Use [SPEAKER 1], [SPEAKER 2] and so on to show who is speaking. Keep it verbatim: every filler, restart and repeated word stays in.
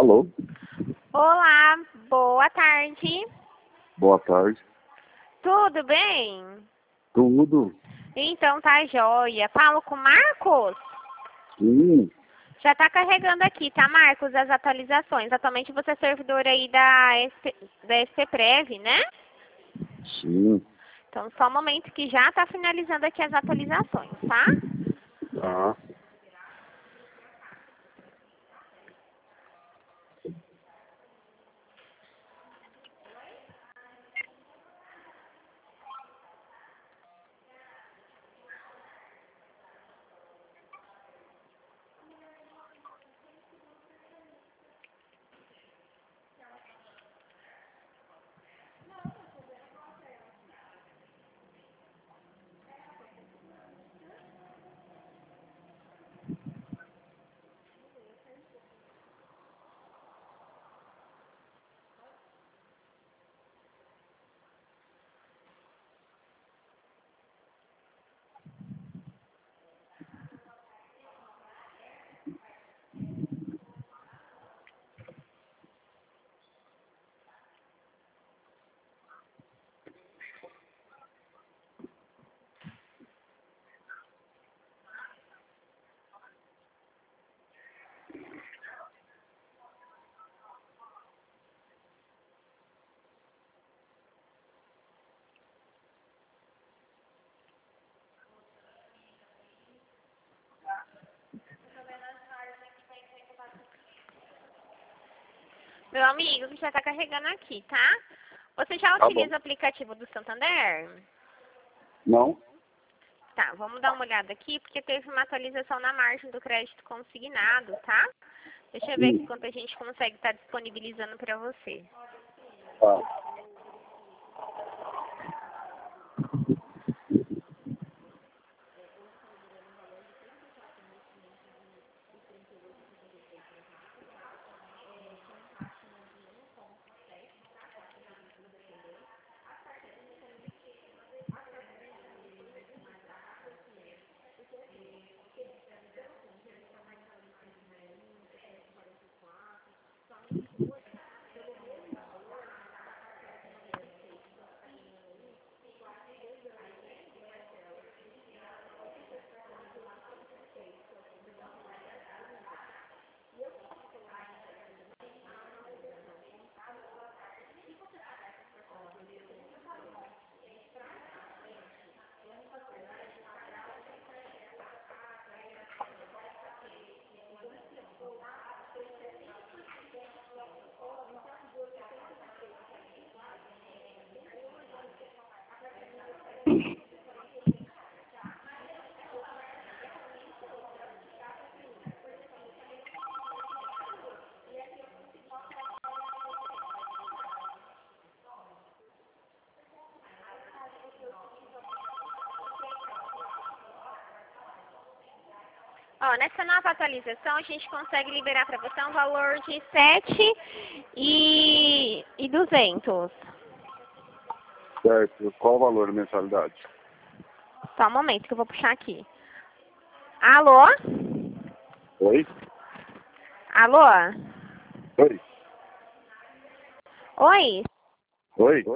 [SPEAKER 1] Alô?
[SPEAKER 2] Olá, boa tarde.
[SPEAKER 1] Boa tarde.
[SPEAKER 2] Tudo bem?
[SPEAKER 1] Tudo?
[SPEAKER 2] Então tá joia. Falo com o Marcos?
[SPEAKER 1] Sim.
[SPEAKER 2] Já tá carregando aqui, tá, Marcos, as atualizações. Atualmente você é servidor aí da S P, da S P Prev, né?
[SPEAKER 1] Sim.
[SPEAKER 2] Então só um momento que já tá finalizando aqui as atualizações, tá?
[SPEAKER 1] Tá.
[SPEAKER 2] Meu amigo, que já tá carregando aqui, tá? Você já
[SPEAKER 1] Tá
[SPEAKER 2] utiliza
[SPEAKER 1] bom.
[SPEAKER 2] o aplicativo do Santander?
[SPEAKER 1] Não?
[SPEAKER 2] Tá, vamos dar uma olhada aqui, porque teve uma atualização na margem do crédito consignado, tá? Deixa eu ver aqui
[SPEAKER 1] Sim.
[SPEAKER 2] quanto a gente consegue estar disponibilizando para você.
[SPEAKER 1] Tá.
[SPEAKER 2] Ó, nessa nova atualização a gente consegue liberar para você um valor de sete e e duzentos.
[SPEAKER 1] Certo. Qual o valor da mensalidade?
[SPEAKER 2] Só um momento que eu vou puxar aqui. Alô?
[SPEAKER 1] Oi?
[SPEAKER 2] Alô?
[SPEAKER 1] Oi?
[SPEAKER 2] Oi?
[SPEAKER 1] Oi?